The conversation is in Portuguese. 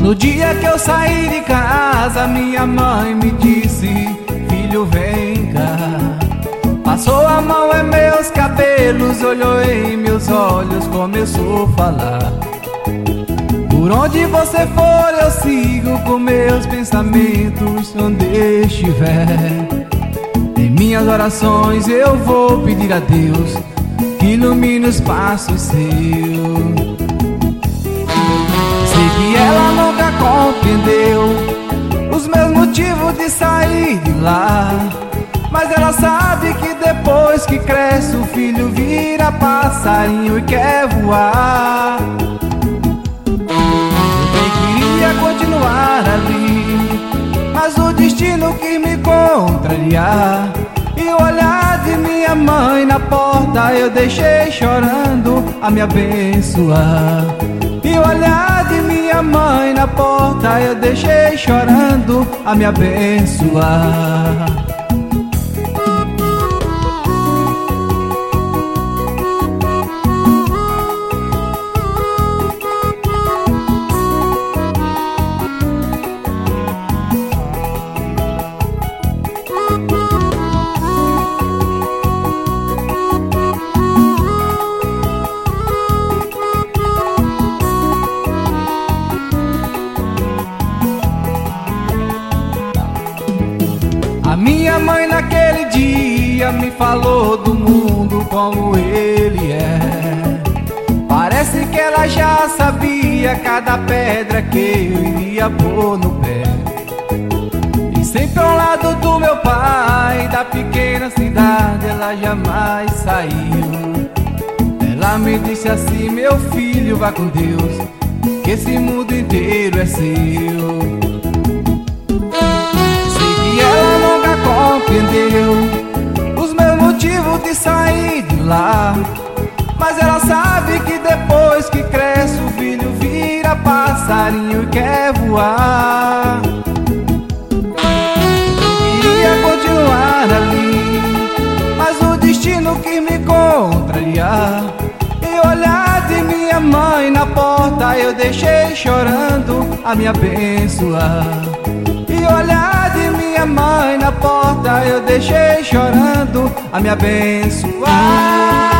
No dia que eu saí de casa, minha mãe me disse: filho, vem cá. Passou a mão em meus cabelos, olhou em meus olhos, começou a falar: por onde você for eu sigo com meus pensamentos, onde estiver. Em minhas orações eu vou pedir a Deus que ilumine os passos seus. Sei que ela nunca compreendeu os meus motivos de sair de lá, mas ela sabe que depois que cresce o filho vira passarinho e quer voar. Eu bem queria continuar ali, mas o destino quis me contrariar. E o olhar de minha mãe na porta eu deixei chorando a me abençoar. E o olhar de minha mãe na porta eu deixei chorando a me abençoar. A minha mãe naquele dia me falou do mundo como ele é. Parece que ela já sabia cada pedra que eu iria pôr no pé. E sempre ao lado do meu pai, da pequena cidade, ela jamais saiu. Ela me disse assim: meu filho, vá com Deus, que esse mundo inteiro é seu. Compreendeu os meus motivos de sair de lá, mas ela sabe que depois que cresce o filho vira passarinho e quer voar. Eu queria continuar ali, mas o destino quis me contrariar. E o olhar de minha mãe na porta eu deixei chorando a me abençoar. E o olhar de minha mãe na porta eu deixei chorando a me abençoar.